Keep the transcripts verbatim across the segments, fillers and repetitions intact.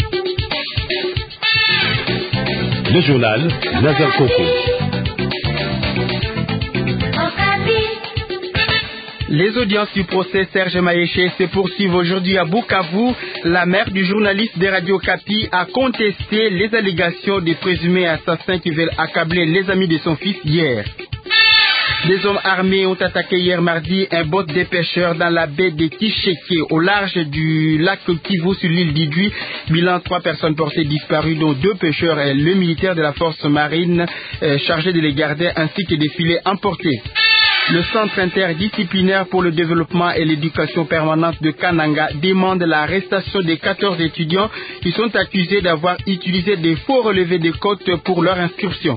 Le journal Nazar Koko. Les audiences du procès Serge Maeshe se poursuivent aujourd'hui à Bukavu. La mère du journaliste de Radio Okapi a contesté les allégations des présumés assassins qui veulent accabler les amis de son fils hier. Des hommes armés ont attaqué hier mardi un boat de pêcheurs dans la baie de Kisheke, au large du lac Kivu sur l'île d'Idjui. Bilan, trois personnes portées disparues, dont deux pêcheurs et le militaire de la force marine euh, chargé de les garder, ainsi que des filets emportés. Le Centre interdisciplinaire pour le développement et l'éducation permanente de Kananga demande l'arrestation des quatorze étudiants qui sont accusés d'avoir utilisé des faux relevés de cotes pour leur inscription.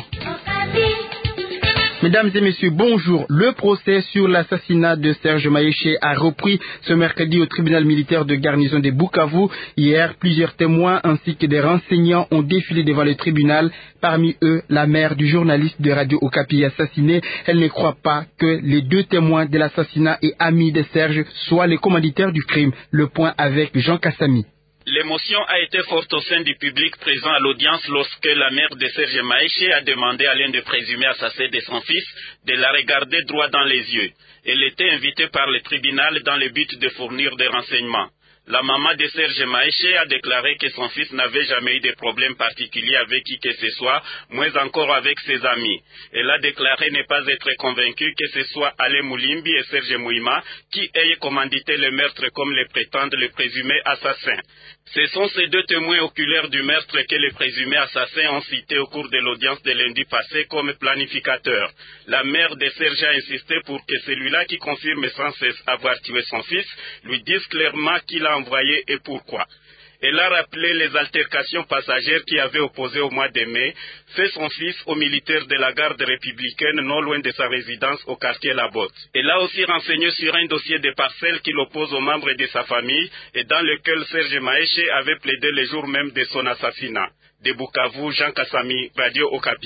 Mesdames et messieurs, bonjour. Le procès sur l'assassinat de Serge Maeshe a repris ce mercredi au tribunal militaire de garnison de Bukavu. Hier, plusieurs témoins ainsi que des renseignants ont défilé devant le tribunal. Parmi eux, la mère du journaliste de Radio Okapi assassiné. Elle ne croit pas que les deux témoins de l'assassinat et amis de Serge soient les commanditaires du crime. Le point avec Jean Kassami. L'émotion a été forte au sein du public présent à l'audience lorsque la mère de Serge Maeshe a demandé à l'un des présumés assassins de son fils de la regarder droit dans les yeux. Elle était invitée par le tribunal dans le but de fournir des renseignements. La maman de Serge Maeshe a déclaré que son fils n'avait jamais eu de problème particulier avec qui que ce soit, moins encore avec ses amis. Elle a déclaré ne pas être convaincue que ce soit Alain Moulimbi et Serge Mouima qui aient commandité le meurtre comme le prétendent les présumés assassins. Ce sont ces deux témoins oculaires du meurtre que les présumés assassins ont cités au cours de l'audience de lundi passé comme planificateurs. La mère de Serge a insisté pour que celui-là qui confirme sans cesse avoir tué son fils lui dise clairement qui l'a envoyé et pourquoi. Elle a rappelé les altercations passagères qui avaient opposé au mois de mai fait son fils aux militaires de la garde républicaine non loin de sa résidence au quartier La Botte. Elle a aussi renseigné sur un dossier de parcelles qui l'oppose aux membres de sa famille et dans lequel Serge Maeshe avait plaidé le jour même de son assassinat. De Bukavu, Jean Kassami, Radio Okapi.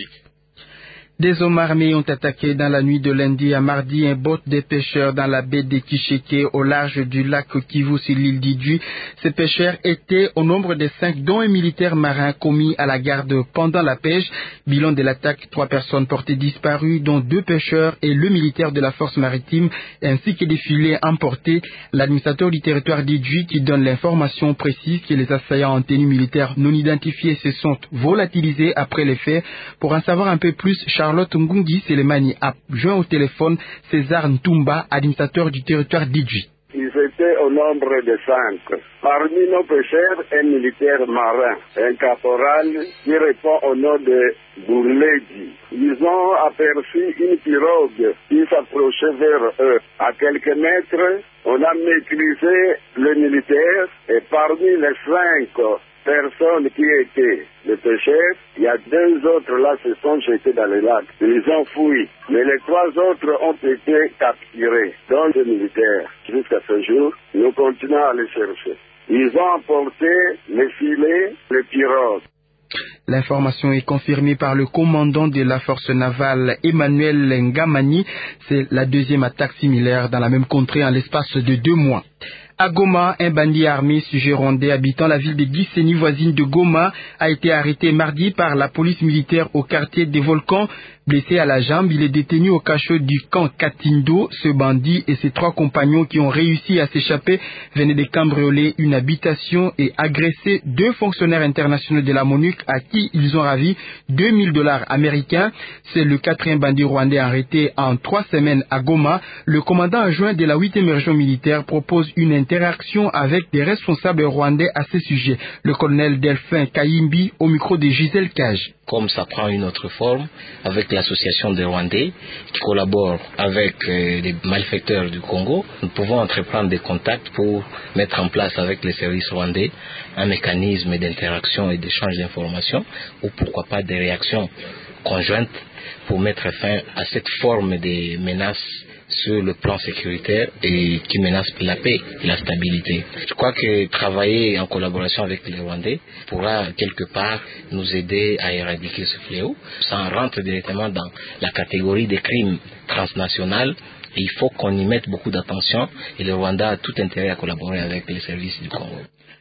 Des hommes armés ont attaqué dans la nuit de lundi à mardi un boat de pêcheurs dans la baie de Kisheke au large du lac Kivu sur l'île d'Idjui. Ces pêcheurs étaient au nombre de cinq, dont un militaire marin commis à la garde pendant la pêche. Bilan de l'attaque, trois personnes portées disparues, dont deux pêcheurs et le militaire de la force maritime, ainsi que des filets emportés. L'administrateur du territoire d'Idjui qui donne l'information précise que les assaillants en tenue militaire non identifiés se sont volatilisés après les faits. Pour en savoir un peu plus, Charlotte Ngungi Selemani a joint au téléphone César Ntumba, administrateur du territoire d'Idjui. Ils étaient au nombre de cinq. Parmi nos pêcheurs, un militaire marin, un caporal qui répond au nom de Bourledi. Ils ont aperçu une pirogue qui s'approchait vers eux. À quelques mètres, on a maîtrisé le militaire et parmi les cinq personnes qui étaient les pêcheurs, il y a deux autres là se sont jetés dans le lac. Ils ont fui, mais les trois autres ont été capturés, dont les militaires. Jusqu'à ce jour, nous continuons à les chercher. Ils ont emporté les filets, les pirogues. L'information est confirmée par le commandant de la force navale Emmanuel Ngamani. C'est la deuxième attaque similaire dans la même contrée en l'espace de deux mois. À Goma, un bandit armé sujet rwandais habitant la ville de Gisenyi, voisine de Goma, a été arrêté mardi par la police militaire au quartier des Volcans. Blessé à la jambe, il est détenu au cachot du camp Katindo. Ce bandit et ses trois compagnons qui ont réussi à s'échapper venaient de cambrioler une habitation et agresser deux fonctionnaires internationaux de la MONUC à qui ils ont ravi deux mille dollars américains. C'est le quatrième bandit rwandais arrêté en trois semaines à Goma. Le commandant adjoint de la huitième région militaire propose une interaction avec des responsables rwandais à ce sujet. Le colonel Delphin Kayimbi au micro de Gisèle Cage. Comme ça prend une autre forme, avec l'association des Rwandais qui collabore avec euh, les malfaiteurs du Congo, nous pouvons entreprendre des contacts pour mettre en place avec les services rwandais un mécanisme d'interaction et d'échange d'informations ou pourquoi pas des réactions conjointes pour mettre fin à cette forme de menace sur le plan sécuritaire et qui menace la paix et la stabilité. Je crois que travailler en collaboration avec les Rwandais pourra quelque part nous aider à éradiquer ce fléau. Ça rentre directement dans la catégorie des crimes transnationaux. Et il faut qu'on y mette beaucoup d'attention et le Rwanda a tout intérêt à collaborer avec les services du Congo.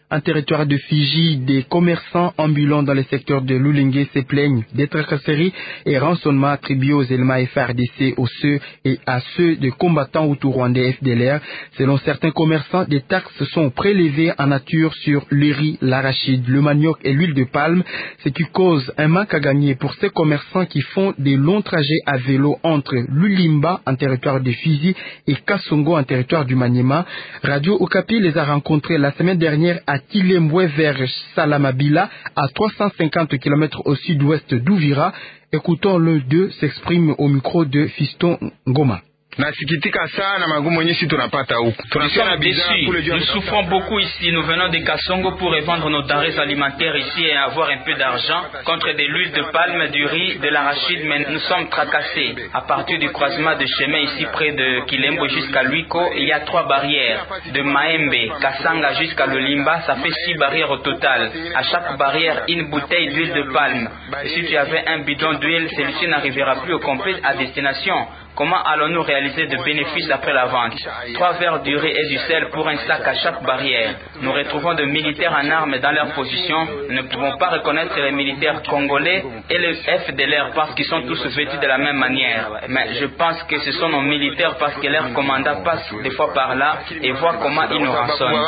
En territoire de Fiji, des commerçants ambulants dans le secteur de Lulenge se plaignent des tracasseries et rançonnements attribués aux éléments F A R D C, aux ceux et à ceux des combattants hutu-rwandais F D L R. Selon certains commerçants, des taxes sont prélevées en nature sur le riz, l'arachide, le manioc et l'huile de palme, ce qui cause un manque à gagner pour ces commerçants qui font des longs trajets à vélo entre Lulimba en territoire de Fizi et Kasongo en territoire du Maniema. Radio Okapi les a rencontrés la semaine dernière à Tilembwe vers Salamabila, à trois cent cinquante kilomètres au sud-ouest d'Uvira. Écoutons l'un d'eux s'exprime au micro de Fiston Ngoma. Nasikitika sana magumu yenye si tunapata huku. Tunasema déçus. Nous souffrons beaucoup ici. Nous venons de Kasongo pour revendre nos denrées alimentaires ici et avoir un peu d'argent contre de l'huile de palme, du riz, de l'arachide, mais nous sommes tracassés. À partir du croisement de chemin ici près de Kilembo jusqu'à Luiko, il y a trois barrières. De Maembe, Kasanga jusqu'à Lulimba, ça fait six barrières au total. À chaque barrière, une bouteille d'huile de palme. Et si tu avais un bidon d'huile, celui-ci n'arrivera plus au complet à destination. Comment allons-nous réaliser de bénéfices après la vente? Trois verres du riz et du sel pour un sac à chaque barrière. Nous retrouvons des militaires en armes dans leur position. Nous ne pouvons pas reconnaître les militaires congolais et les F D L R parce qu'ils sont tous vêtus de la même manière. Mais je pense que ce sont nos militaires parce que leurs commandants passent des fois par là et voient comment ils nous rançonnent.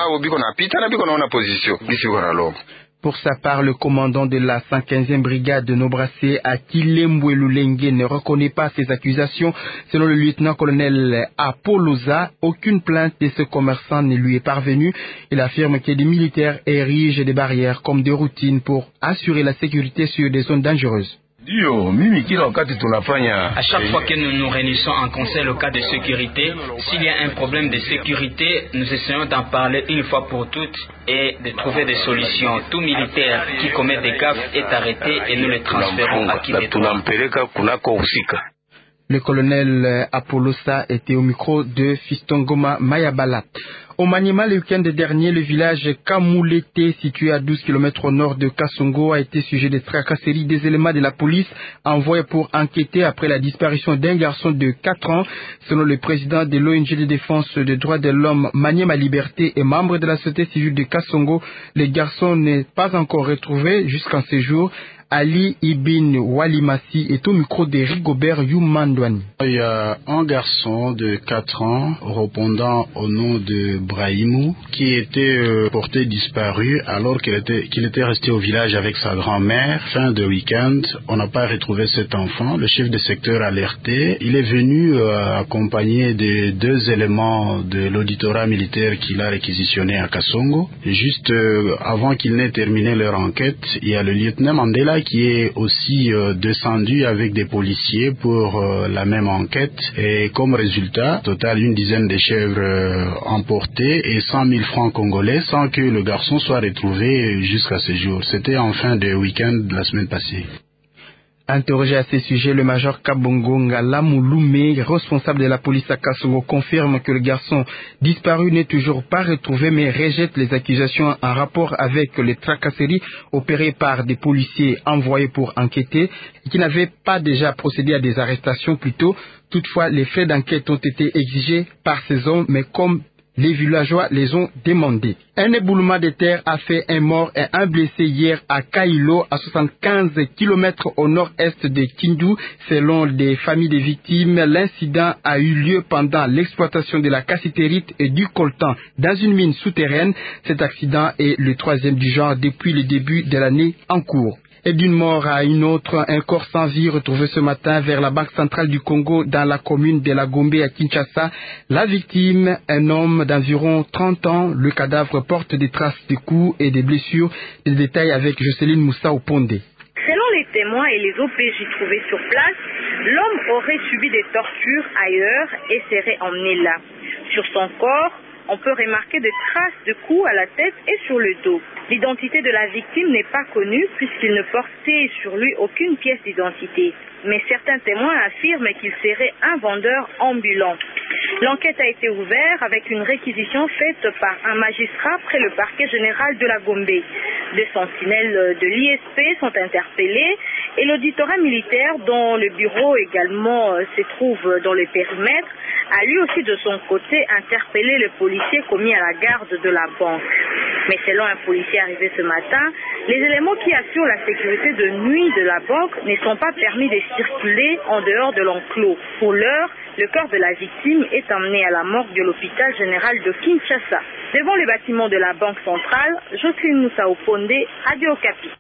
Pour sa part, le commandant de la cent quinzième brigade de Nobracé à Kilembwe Lulenge ne reconnaît pas ces accusations. Selon le lieutenant-colonel Apoloza, aucune plainte de ce commerçant ne lui est parvenue. Il affirme que des militaires érigent des barrières comme des routines pour assurer la sécurité sur des zones dangereuses. À chaque fois que nous nous réunissons en conseil au cas de sécurité, s'il y a un problème de sécurité, nous essayons d'en parler une fois pour toutes et de trouver des solutions. Tout militaire qui commet des gaffes est arrêté et nous le transférons à qui des droits. Le colonel Apolosa était au micro de Fiston Ngoma Mayabala. Au Maniema, le week-end dernier, le village Kamoulete, situé à douze kilomètres au nord de Kasongo, a été sujet de tracasseries des éléments de la police envoyés pour enquêter après la disparition d'un garçon de quatre ans. Selon le président de l'O N G de défense des droits de l'homme Maniema Liberté et membre de la société civile de Kasongo, le garçon n'est pas encore retrouvé jusqu'en ce jour. Ali Ibn Walimasi est au micro de Rigobert Youmandouani. Il y a un garçon de quatre ans répondant au nom de Brahimou qui était euh, porté disparu alors qu'il était, qu'il était resté au village avec sa grand-mère. Fin de week-end, on n'a pas retrouvé cet enfant. Le chef de secteur alerté. Il est venu euh, accompagné de deux éléments de l'auditorat militaire qu'il a réquisitionné à Kasongo. Et juste euh, avant qu'il n'ait terminé leur enquête, il y a le lieutenant Mandela qui est aussi euh, descendu avec des policiers pour euh, la même enquête et comme résultat, total une dizaine de chèvres euh, emportées et cent mille francs congolais sans que le garçon soit retrouvé jusqu'à ce jour. C'était en fin de week-end de la semaine passée. Interrogé à ce sujet, le major Kabongo Ngalamouloumé, responsable de la police à Kasongo, confirme que le garçon disparu n'est toujours pas retrouvé mais rejette les accusations en rapport avec les tracasseries opérées par des policiers envoyés pour enquêter et qui n'avaient pas déjà procédé à des arrestations plus tôt. Toutefois, les frais d'enquête ont été exigés par ces hommes, mais comme les villageois les ont demandés. Un éboulement de terre a fait un mort et un blessé hier à Kailo, à soixante-quinze kilomètres au nord-est de Kindu. Selon des familles des victimes, l'incident a eu lieu pendant l'exploitation de la cassitérite et du coltan dans une mine souterraine. Cet accident est le troisième du genre depuis le début de l'année en cours. Et d'une mort à une autre, un corps sans vie retrouvé ce matin vers la Banque centrale du Congo dans la commune de la Gombe à Kinshasa. La victime, un homme d'environ trente ans, le cadavre porte des traces de coups et des blessures. Les détails avec Jocelyne Moussa Opondé. Selon les témoins et les O P J trouvés sur place, l'homme aurait subi des tortures ailleurs et serait emmené là. Sur son corps, on peut remarquer des traces de coups à la tête et sur le dos. L'identité de la victime n'est pas connue puisqu'il ne portait sur lui aucune pièce d'identité. Mais certains témoins affirment qu'il serait un vendeur ambulant. L'enquête a été ouverte avec une réquisition faite par un magistrat près le parquet général de la Gombe. Des sentinelles de l'I S P sont interpellés Et l'auditorat militaire, dont le bureau également euh, se trouve dans le périmètre, a lui aussi de son côté interpellé le policier commis à la garde de la banque. Mais selon un policier arrivé ce matin, les éléments qui assurent la sécurité de nuit de la banque ne sont pas permis de circuler en dehors de l'enclos. Pour l'heure, le corps de la victime est emmené à la morgue de l'hôpital général de Kinshasa. Devant le bâtiment de la banque centrale, Jocelyne Moussa Oponde, Radio Okapi.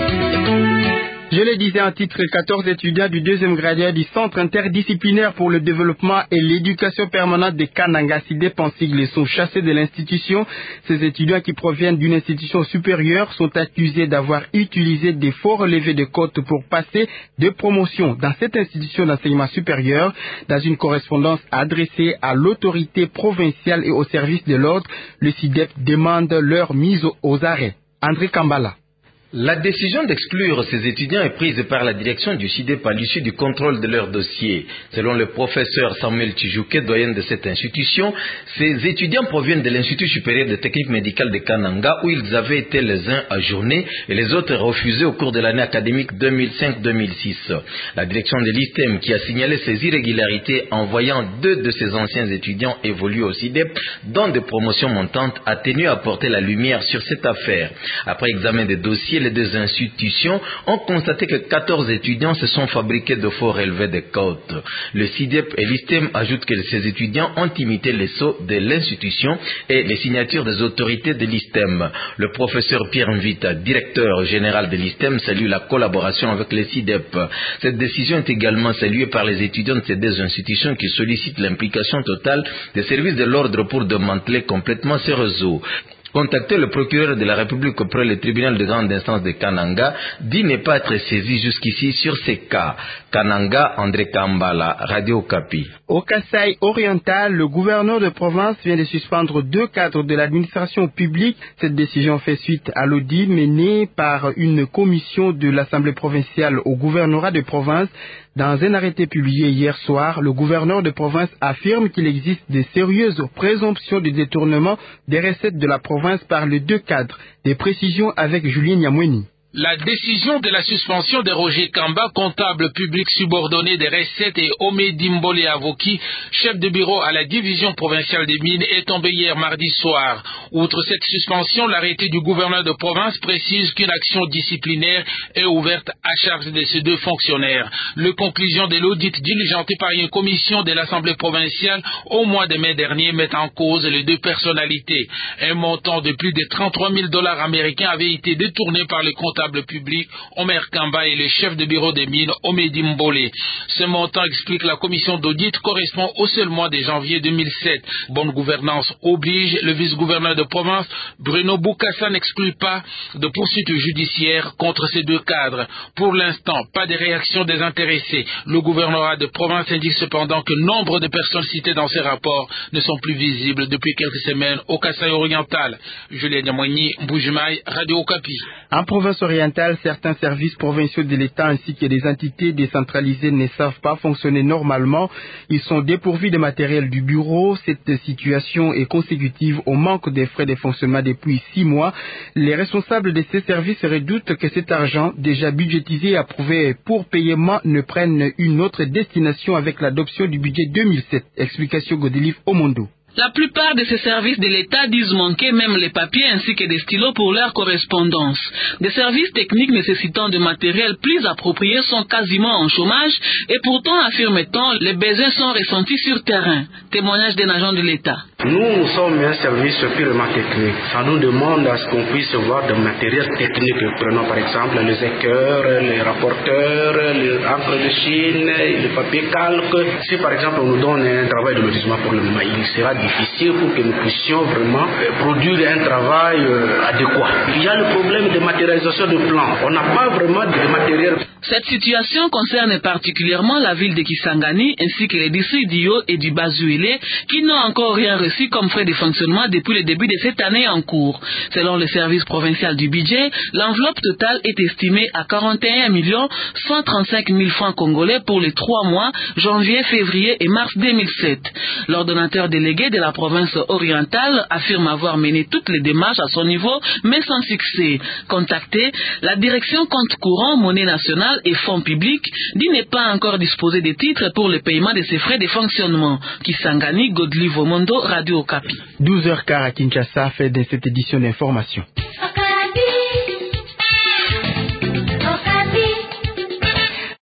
Je le disais en titre, quatorze étudiants du deuxième gradient du Centre interdisciplinaire pour le développement et l'éducation permanente de Kananga, SIDEP en sigle, sont chassés de l'institution. Ces étudiants qui proviennent d'une institution supérieure sont accusés d'avoir utilisé des faux relevés de cotes pour passer de promotion dans cette institution d'enseignement supérieur. Dans une correspondance adressée à l'autorité provinciale et au service de l'ordre, le SIDEP demande leur mise aux arrêts. André Kambala. La décision d'exclure ces étudiants est prise par la direction du SIDEP à l'issue du contrôle de leur dossier. Selon le professeur Samuel Tijouké, doyen de cette institution, ces étudiants proviennent de l'Institut supérieur de technique médicale de Kananga où ils avaient été les uns ajournés et les autres refusés au cours de l'année académique deux mille cinq deux mille six. La direction de l'I S T E M qui a signalé ces irrégularités en voyant deux de ces anciens étudiants évoluer au SIDEP dans des promotions montantes a tenu à porter la lumière sur cette affaire. Après examen des dossiers, les deux institutions ont constaté que quatorze étudiants se sont fabriqués de faux relevés de cotes. Le SIDEP et l'I S T E M ajoutent que ces étudiants ont imité les sceaux de l'institution et les signatures des autorités de l'I S T E M. Le professeur Pierre Mvita, directeur général de l'I S T E M, salue la collaboration avec le SIDEP. Cette décision est également saluée par les étudiants de ces deux institutions qui sollicitent l'implication totale des services de l'ordre pour démanteler complètement ces réseaux. Contacté, le procureur de la République auprès du tribunal de grande instance de Kananga dit ne pas être saisi jusqu'ici sur ces cas. Kananga, André Kambala, Radio Okapi. Au Kasaï oriental, le gouverneur de province vient de suspendre deux cadres de l'administration publique. Cette décision fait suite à l'audit mené par une commission de l'Assemblée provinciale au gouvernorat de province. Dans un arrêté publié hier soir, le gouverneur de province affirme qu'il existe de sérieuses présomptions de détournement des recettes de la province par les deux cadres. Des précisions avec Julien Nyamweni. La décision de la suspension de Roger Kamba, comptable public subordonné des recettes, et Omedi Mbole Avoki, chef de bureau à la division provinciale des mines, est tombée hier mardi soir. Outre cette suspension, l'arrêté du gouverneur de province précise qu'une action disciplinaire est ouverte à charge de ces deux fonctionnaires. Les conclusions de l'audit diligenté par une commission de l'Assemblée provinciale au mois de mai dernier mettent en cause les deux personnalités. Un montant de plus de trente-trois mille dollars américains avait été détourné par les comptables public Omer Kamba et le chef de bureau des mines Omedi Mbole. Ce montant, explique la commission d'audit, correspond au seul mois de janvier deux mille sept. Bonne gouvernance oblige. Le vice-gouverneur de province Bruno Boukassa n'exclut pas de poursuites judiciaires contre ces deux cadres. Pour l'instant, pas de réaction des intéressés. Le gouvernorat de province indique cependant que nombre de personnes citées dans ces rapports ne sont plus visibles depuis quelques semaines au Kasaï oriental. Julien Diamoigny, Mbujimaï, Radio Okapi. En province orientale, certains services provinciaux de l'État ainsi que des entités décentralisées ne savent pas fonctionner normalement. Ils sont dépourvus de matériel du bureau. Cette situation est consécutive au manque des frais de fonctionnement depuis six mois. Les responsables de ces services redoutent que cet argent, déjà budgétisé et approuvé pour paiement, ne prenne une autre destination avec l'adoption du budget deux mille sept. Explication Godelive Omondo. La plupart de ces services de l'État disent manquer même les papiers ainsi que des stylos pour leur correspondance. Des services techniques nécessitant de matériel plus approprié sont quasiment en chômage et pourtant, affirme-t-on, les besoins sont ressentis sur terrain. Témoignage d'un agent de l'État. Nous, nous sommes un service purement technique. Ça nous demande à ce qu'on puisse voir de matériel technique. Prenons par exemple les équeurs, les rapporteurs, les encres de Chine, le papier calque. Si par exemple on nous donne un travail de lotissement pour le moment, il sera difficile pour que nous puissions vraiment produire un travail adéquat. Il y a le problème de matérialisation de plans. On n'a pas vraiment de matériel. Cette situation concerne particulièrement la ville de Kisangani ainsi que les districts d'Io et du Bazuélé qui n'ont encore rien reçu comme frais de fonctionnement depuis le début de cette année en cours. Selon le service provincial du budget, l'enveloppe totale est estimée à quarante et un millions cent trente-cinq mille francs congolais pour les trois mois, janvier, février et mars deux mille sept. L'ordonnateur délégué de la province orientale affirme avoir mené toutes les démarches à son niveau, mais sans succès. Contactée, la direction compte courant, monnaie nationale et fonds publics dit ne pas encore disposer des titres pour le paiement de ses frais de fonctionnement. Kisangani, Godly Vomondo, Radio Okapi. douze heures quinze à Kinshasa, fait de cette édition d'information.